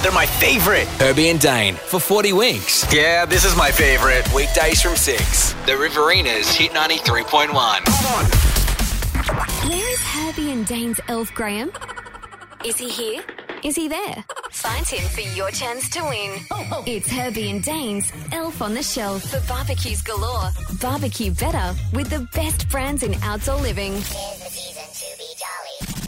They're my favourite. Herbie and Dane for 40 Winks. Yeah, this is my favourite. Weekdays from 6. The Riverinas hit 93.1. Where is Herbie and Dane's elf Graham? Is he here? Is he there? Find him for your chance to win. It's Herbie and Dane's Elf on the Shelf for barbecues galore. Barbecue better with the best brands in outdoor living. Tis the season to be jolly.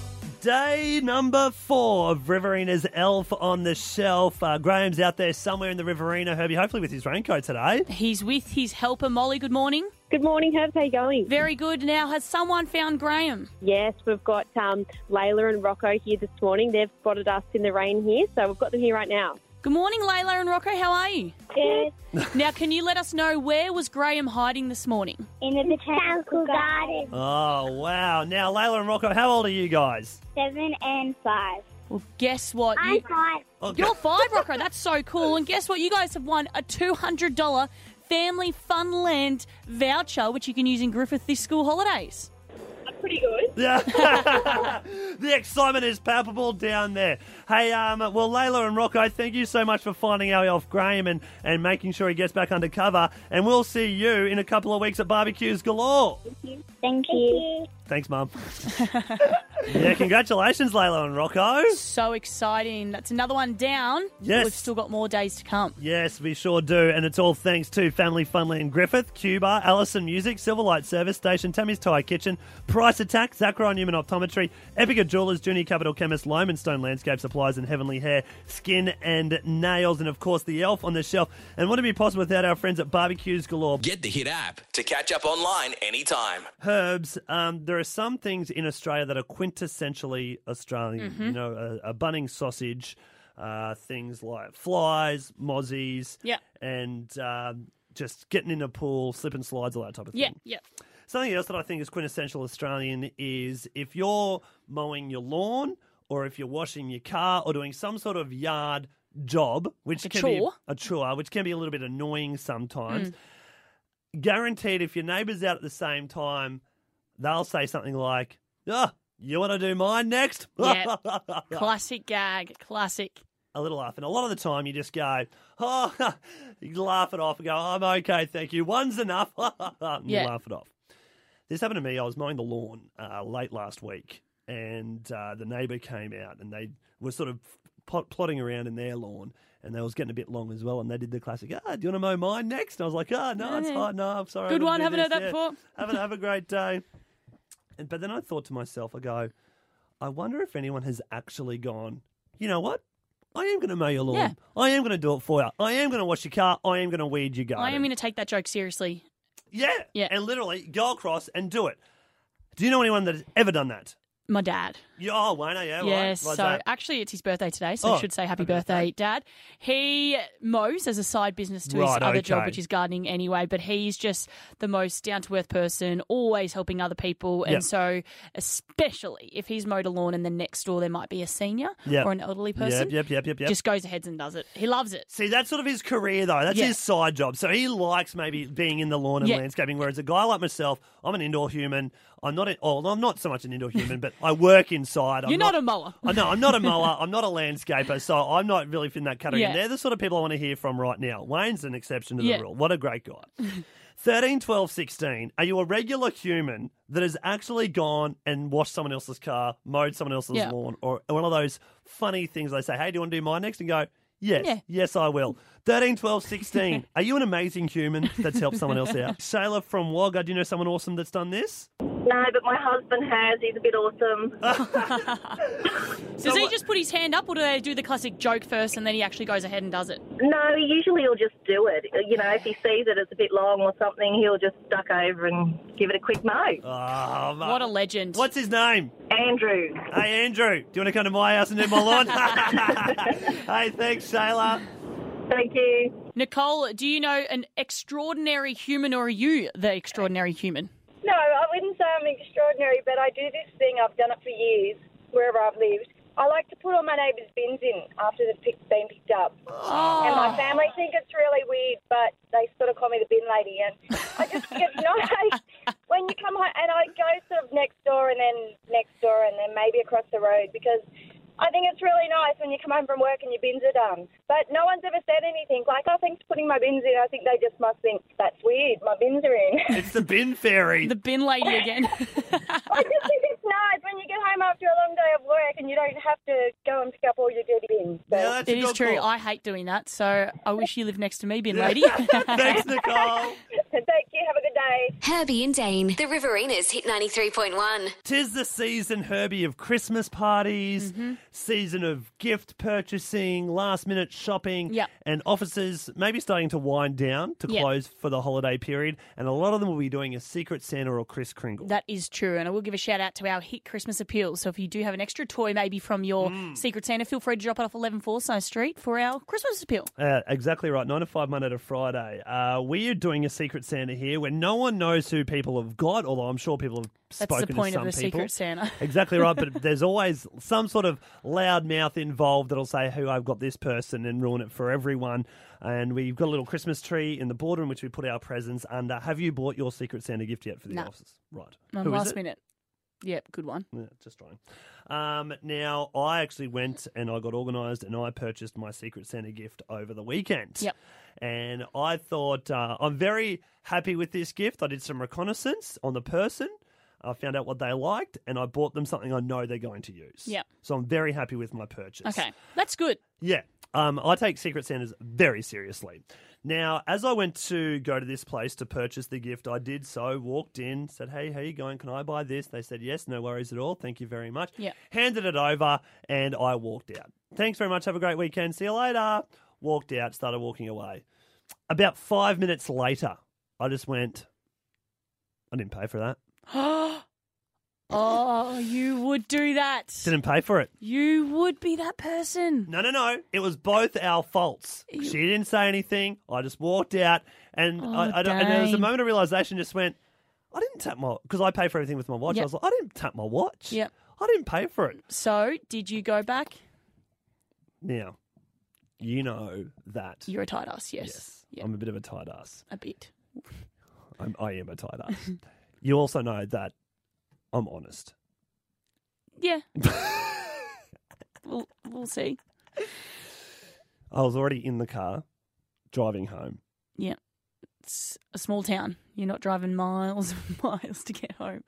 Day number 4 of Riverina's Elf on the Shelf. Graham's out there somewhere in the Riverina, Herbie, hopefully with his raincoat today. He's with his helper, Molly. Good morning. Good morning, Herbs. How you going? Very good. Now, has someone found Graham? Yes, we've got Layla and Rocco here this morning. They've spotted us in the rain here, so we've got them here right now. Good morning, Layla and Rocco. How are you? Good. Now, can you let us know where was Graham hiding this morning? In the botanical garden. Oh, wow. Now, Layla and Rocco, how old are you guys? 7 and 5. Well, guess what? I'm 5. Okay. You're 5, Rocco. That's so cool. And guess what? You guys have won a $200 Family Funland voucher, which you can use in Griffith this school holidays. Pretty good. The excitement is palpable down there. Hey, well, Layla and Rocco, thank you so much for finding our elf Graham and making sure he gets back under cover. And we'll see you in a couple of weeks at Barbecues Galore. Thank you. Thanks, Mum. Yeah, congratulations, Layla and Rocco. So exciting. That's another one down. Yes. We've still got more days to come. Yes, we sure do. And it's all thanks to Family Funland Griffith, Cuba, Allison Music, Silverlight Service Station, Tammy's Thai Kitchen, Price Attack, Zachariah Newman Optometry, Epica Jewelers, Junior Capital Chemist, Loam and Stone Landscape Supplies, and Heavenly Hair, Skin and Nails, and of course the Elf on the Shelf. And wouldn't it be possible without our friends at Barbecues Galore? Get the Hit app to catch up online anytime. Herbs, there are some things in Australia that are quintessentially Australian. You know, a Bunnings sausage, things like flies, mozzies, and just getting in a pool, slip and slides, all that type of thing. Yeah. Something else that I think is quintessential Australian is if you're mowing your lawn or if you're washing your car or doing some sort of yard job, which Like a can chore. be a chore, which can be a little bit annoying sometimes. Guaranteed, if your neighbour's out at the same time, they'll say something like, "Oh, you want to do mine next?" Yeah. Classic gag. Classic. A little laugh. And a lot of the time you just go, "Oh," you laugh it off and go, "I'm okay, thank you. One's enough." And you laugh it off. This happened to me. I was mowing the lawn late last week, and the neighbour came out, and they were sort of plodding around in their lawn, and they was getting a bit long as well, and they did the classic, "Do you want to mow mine next?" And I was like, no, it's fine. No, I'm sorry. Good I one. gotta do Haven't heard this." that before. Have a great day. But then I thought to myself, I go, I wonder if anyone has actually gone, you know what? I am going to mow your lawn. Yeah. I am going to do it for you. I am going to wash your car. I am going to weed your garden. I am going to take that joke seriously. Yeah. And literally go across and do it. Do you know anyone that has ever done that? My dad. Oh, Wayno, yeah. Yes, right. so actually it's his birthday today, so I should say happy birthday, Dad. He mows as a side business to his other job, which is gardening anyway, but he's just the most down-to-earth person, always helping other people, and so especially if he's mowed a lawn and then next door there might be a senior or an elderly person, Yep. just goes ahead and does it. He loves it. See, that's sort of his career, though. That's his side job. So he likes maybe being in the lawn and landscaping, whereas a guy like myself, I'm an indoor human. I'm not so much an indoor human, but I work inside. You're not a mower. No, I'm not a mower. I'm not a landscaper, so I'm not really in that category. Yeah. They're the sort of people I want to hear from right now. Wayne's an exception to the rule. What a great guy. 13, 12, 16. Are you a regular human that has actually gone and washed someone else's car, mowed someone else's lawn, or one of those funny things they say, "Hey, do you want to do mine next?" And go, yes, I will. 13, 12, 16. Are you an amazing human that's helped someone else out? Shayla from Wagga, do you know someone awesome that's done this? No, but my husband has. He's a bit awesome. Does he just put his hand up, or do they do the classic joke first and then he actually goes ahead and does it? No, usually he'll just do it. You know, if he sees that it's a bit long or something, he'll just duck over and give it a quick mow. Oh, What a legend. What's his name? Andrew. Hey, Andrew, do you want to come to my house and do my lawn? Hey, thanks, Shayla. Thank you. Nicole, do you know an extraordinary human, or are you the extraordinary human? No, I wouldn't say I'm extraordinary, but I do this thing. I've done it for years, wherever I've lived. I like to put all my neighbours' bins in after they've been picked up. Oh. And my family think it's really weird, but they sort of call me the bin lady. And I just get when you come home, and I go sort of next door and then maybe across the road, because I think it's really nice when you come home from work and your bins are done. But no one's ever said anything. Like, oh, thanks for putting my bins in. I think they just must think, that's weird, my bins are in. It's the bin fairy. The bin lady again. I just think it's nice when you get home after a long day of work and you don't have to go and pick up all your dirty bins. So. Yeah, that's It a is good true. call. I hate doing that, so I wish you lived next to me, bin lady. Thanks, Nicole. Thank you. Have a good day. Herbie and Dane, the Riverina's Hit 93.1. 'Tis the season, Herbie, of Christmas parties, season of gift purchasing, last-minute shopping, Yep. and offices maybe starting to wind down to Yep. close for the holiday period, and a lot of them will be doing a Secret Santa or Kris Kringle. That is true, and I will give a shout out to our Hit Christmas appeals. So if you do have an extra toy maybe from your Secret Santa, feel free to drop it off 11 Forsyth Street for our Christmas appeal. Exactly right, 9 to 5 Monday to Friday. We are doing a Secret Santa here where no one knows who people have got, although I'm sure people have That's spoken the point to of some a people. Secret Santa. Exactly right, but there's always some sort of loud mouth involved that'll say, who I've got this person, and ruin it for everyone. And we've got a little Christmas tree in the boardroom which we put our presents under. Have you bought your Secret Santa gift yet for the No. office? Right. On Who is last it? minute. Yep, good one. Yeah, just trying. Now, I actually went and I got organised and I purchased my Secret Santa gift over the weekend. Yep. And I thought, I'm very happy with this gift. I did some reconnaissance on the person. I found out what they liked and I bought them something I know they're going to use. Yep. So I'm very happy with my purchase. Okay, that's good. Yeah. I take Secret Santas very seriously. Now, as I went to go to this place to purchase the gift, I did so, walked in, said, hey, how you going? Can I buy this? They said, yes, no worries at all. Thank you very much. Yeah. Handed it over and I walked out. Thanks very much. Have a great weekend. See you later. Walked out, started walking away. About 5 minutes later, I just went, I didn't pay for that. Oh, you would do that. Didn't pay for it. You would be that person. No. It was both our faults. She didn't say anything. I just walked out, and and there was a dang. moment of realization. Just went, I didn't tap my because I pay for everything with my watch. Yep. I was like, I didn't tap my watch. Yep. I didn't pay for it. So, did you go back? Now, you know that. You're a tight ass, yes. Yes, Yep. I'm a bit of a tight ass. A bit. I am a tight ass. You also know that I'm honest. Yeah. We'll see. I was already in the car, driving home. Yeah. It's a small town. You're not driving miles and miles to get home.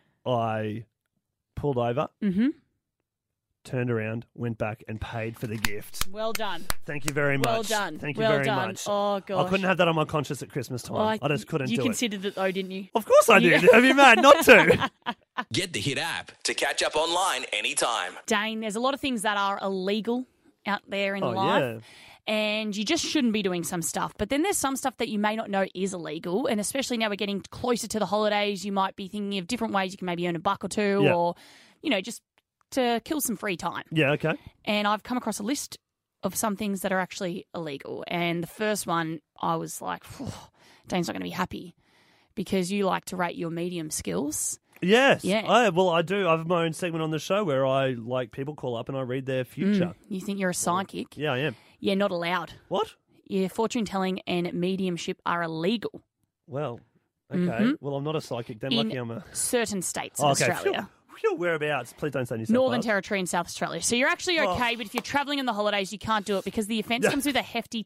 I pulled over, Mm-hmm. turned around, went back and paid for the gift. Well done. Thank you very much. Well done. Thank you Well very done. much. Oh, gosh. I couldn't have that on my conscience at Christmas time. I just couldn't You do it. considered it though, didn't you? Of course I did. Have you mad not to? Get the Hit app to catch up online anytime. Dane, there's a lot of things that are illegal out there in life. Yeah. And you just shouldn't be doing some stuff. But then there's some stuff that you may not know is illegal. And especially now we're getting closer to the holidays, you might be thinking of different ways you can maybe earn $1 or $2 Yeah. or, just to kill some free time. Yeah, okay. And I've come across a list of some things that are actually illegal. And the first one, I was like, Dane's not going to be happy because you like to rate your medium skills. Yes. Yeah. I do. I have my own segment on the show where people call up and I read their future. You think you're a psychic? Yeah, I am. Yeah, not allowed. What? Yeah, fortune telling and mediumship are illegal Well, okay. Well, I'm not a psychic then. Lucky I'm a... certain states of Okay. Australia. Phew, whereabouts? Please don't say New South Northern Wales. Territory and South Australia. So you're actually okay, but if you're travelling on the holidays, you can't do it because the offence comes with a hefty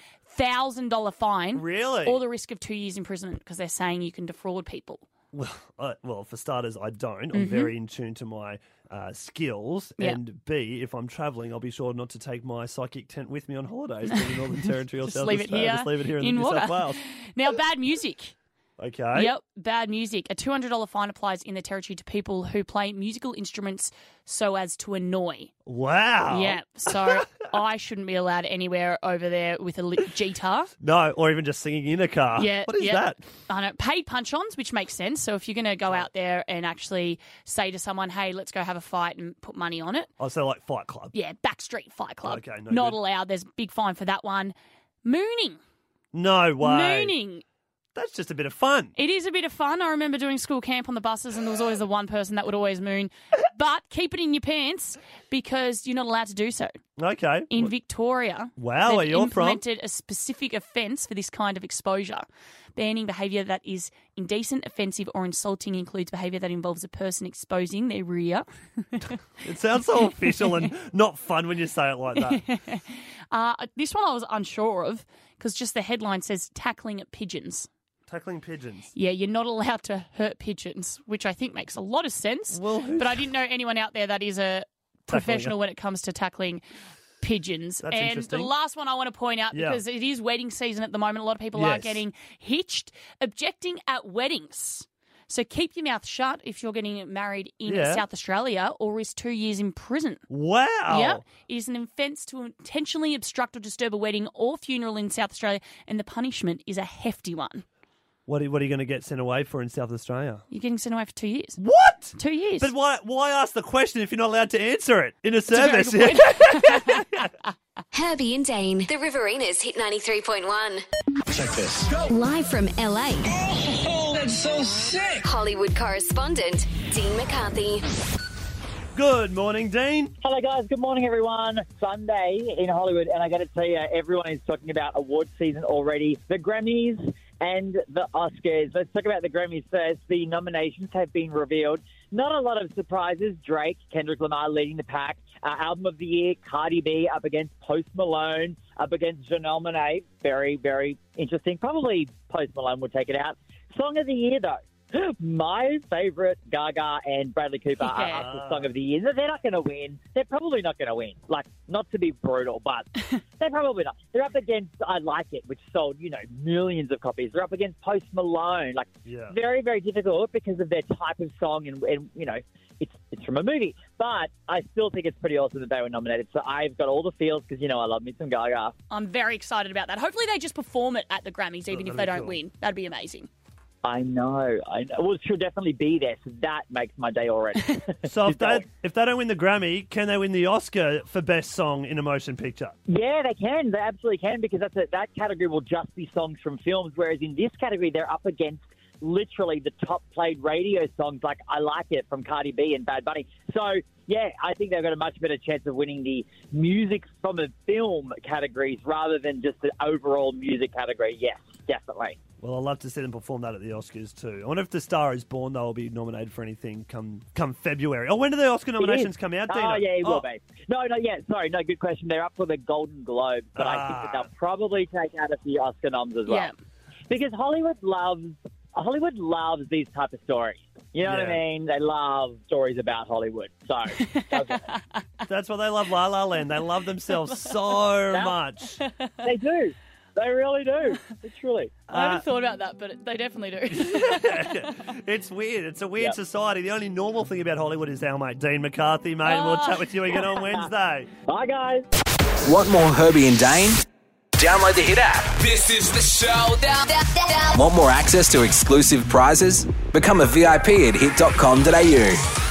$10,000 fine. Really? Or the risk of 2 years imprisonment because they're saying you can defraud people. Well, for starters, I don't. Mm-hmm. I'm very in tune to my skills. Yeah. And B, if I'm travelling, I'll be sure not to take my psychic tent with me on holidays to the Northern Territory or Just South leave it Australia. here Just leave it here in in New water. South Wales. Now, bad music. Okay. Yep, bad music. A $200 fine applies in the Territory to people who play musical instruments so as to annoy. Wow. Yeah, so I shouldn't be allowed anywhere over there with a guitar. No, or even just singing in a car. Yeah, What is yeah. that? I know. Paid punch-ons, which makes sense. So if you're going to go out there and actually say to someone, hey, let's go have a fight and put money on it. Oh, so like Fight Club. Yeah, Backstreet Fight Club. Okay, no Not good. allowed. There's a big fine for that one. Mooning. No way. Mooning. That's just a bit of fun. It is a bit of fun. I remember doing school camp on the buses and there was always the one person that would always moon. But keep it in your pants because you're not allowed to do so. Okay. In Victoria, wow, where they've you're from, implemented a specific offence for this kind of exposure. Banning behaviour that is indecent, offensive or insulting includes behaviour that involves a person exposing their rear. It sounds so official and not fun when you say it like that. This one I was unsure of because just the headline says tackling at pigeons. Tackling pigeons. Yeah, you're not allowed to hurt pigeons, which I think makes a lot of sense. Well, but I didn't know anyone out there that is a professional when it comes to tackling pigeons. That's and interesting. The last one I want to point out, because it is wedding season at the moment, a lot of people are getting hitched, objecting at weddings. So keep your mouth shut if you're getting married in South Australia or is 2 years in prison. Wow. Yep. It is an offence to intentionally obstruct or disturb a wedding or funeral in South Australia, and the punishment is a hefty one. What are you going to get sent away for in South Australia? You're getting sent away for 2 years. What? 2 years. But why ask the question if you're not allowed to answer it in a service? Herbie and Dane, the Riverinas hit 93.1. Check this. Live from LA. Oh, that's so sick. Hollywood correspondent, Dean McCarthy. Good morning, Dean. Hello, guys. Good morning, everyone. Sunday in Hollywood, and I got to tell you, everyone is talking about award season already. The Grammys and the Oscars. Let's talk about the Grammys first. The nominations have been revealed. Not a lot of surprises. Drake, Kendrick Lamar leading the pack. Album of the Year, Cardi B up against Post Malone, up against Janelle Monáe. Very, very interesting. Probably Post Malone would take it out. Song of the Year, though. My favourite, Gaga and Bradley Cooper, are up for Song of the Year. They're not going to win. They're probably not going to win. Like, not to be brutal, but they're probably not. They're up against I Like It, which sold, millions of copies. They're up against Post Malone. Very, very difficult because of their type of song and it's from a movie. But I still think it's pretty awesome that they were nominated. So I've got all the feels because, I love me some Gaga. I'm very excited about that. Hopefully they just perform it at the Grammys, even if they don't win. That'd be amazing. I know. Well, she'll definitely be there, so that makes my day already. So if they don't win the Grammy, can they win the Oscar for Best Song in a Motion Picture? Yeah, they can. They absolutely can, because that category will just be songs from films, whereas in this category, they're up against literally the top-played radio songs like I Like It from Cardi B and Bad Bunny. So, yeah, I think they've got a much better chance of winning the music from a film categories rather than just the overall music category. Yes, definitely. Well, I'd love to see them perform that at the Oscars too. I wonder if The Star Is Born, they'll be nominated for anything come February. Oh, when do the Oscar nominations come out, Dino? Oh, yeah, it will be. No, sorry, good question. They're up for the Golden Globes, but I think that they'll probably take out a few Oscar noms as well. Yeah. Because Hollywood loves these type of stories. You know what I mean? They love stories about Hollywood. So that's why they love La La Land. They love themselves so much. They do. They really do. Truly. I haven't thought about that, but they definitely do. It's weird. It's a weird society. The only normal thing about Hollywood is our mate, Dean McCarthy, mate. And we'll chat with you again on Wednesday. Bye, guys. Want more Herbie and Dane? Download the Hit app. This is the showdown. Want more access to exclusive prizes? Become a VIP at hit.com.au.